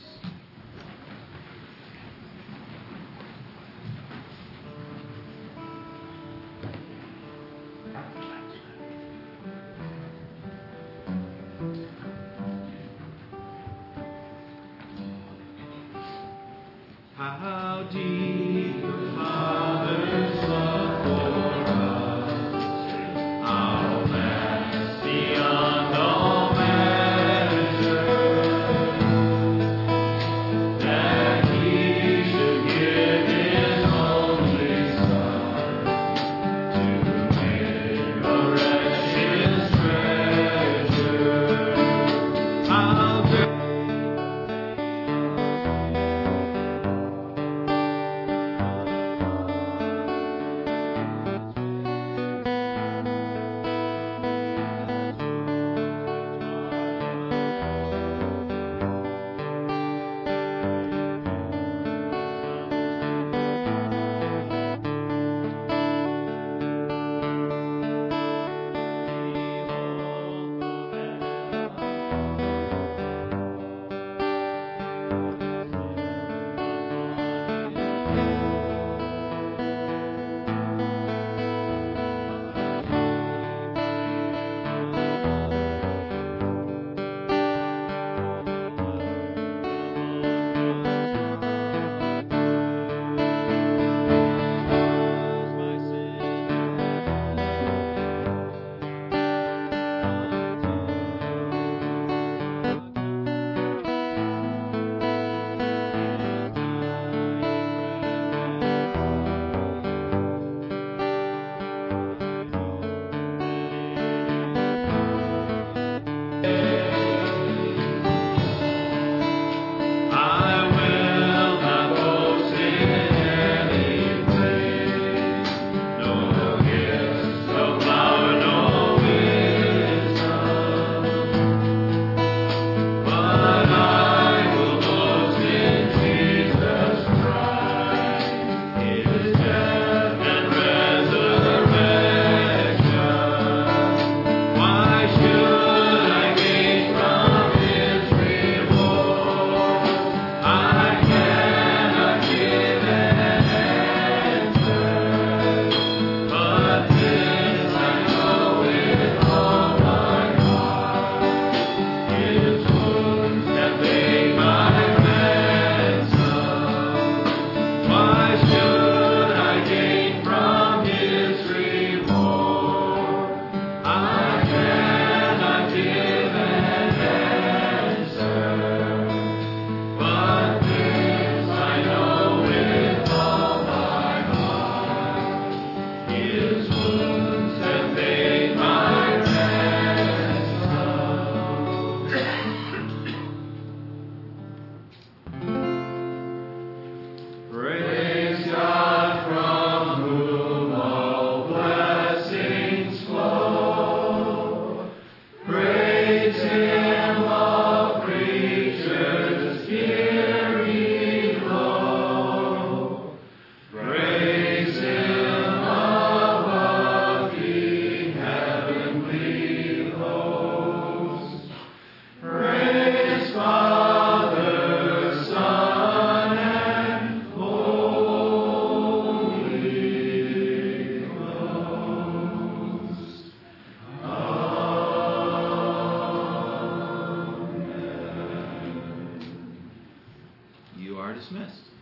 You are dismissed.